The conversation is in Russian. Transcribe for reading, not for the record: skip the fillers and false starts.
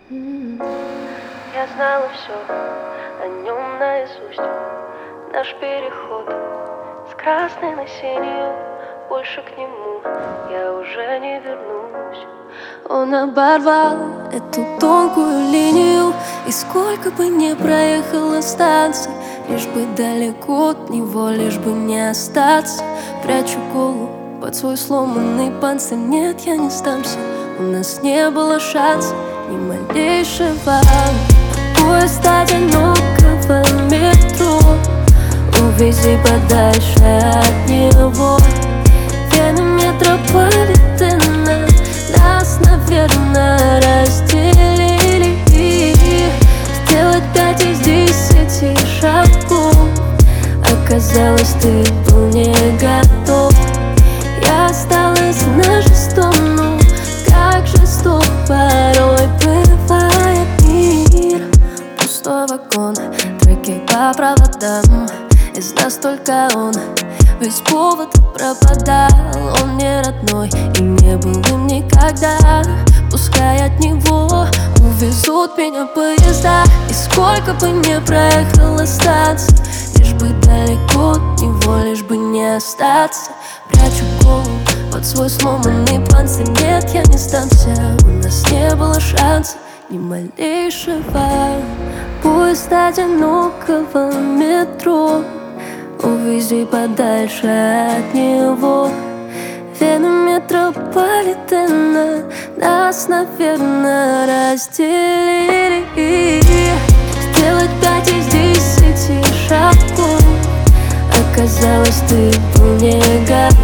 Я знала все о нем наизусть. Наш переход с красной на синюю, больше к нему я уже не вернусь. Он оборвал эту тонкую линию, и сколько бы ни проехала станций, лишь бы далеко от него, лишь бы не остаться. Прячу голову под свой сломанный панцирь. Нет, я не сдамся, у нас не было шанса, ни малейшего. Поезд одинокого метро, увези подальше от него. Вены метрополитена нас, наверное, разделили. Сделать 5 из 10 шагов, оказалось, ты был не готов. Я осталась на шестом, ну как жесток порой бывает мир. Пустой вагон, треки по проводам, из нас только он, без повода пропадал. Он не родной и не был им никогда. Пускай от него увезут меня поезда, и сколько бы ни проехала станций, лишь бы далеко от него, лишь бы не остаться. Прячу голову под свой сломанный панцирь. Нет, я не сдамся, у нас не было шанса, ни малейшего. Поезд одинокого метро, увези подальше от него. Вены метрополитена нас, наверное, разделили. Сделать 5 из 10 шагов, оказалось, ты был не готов.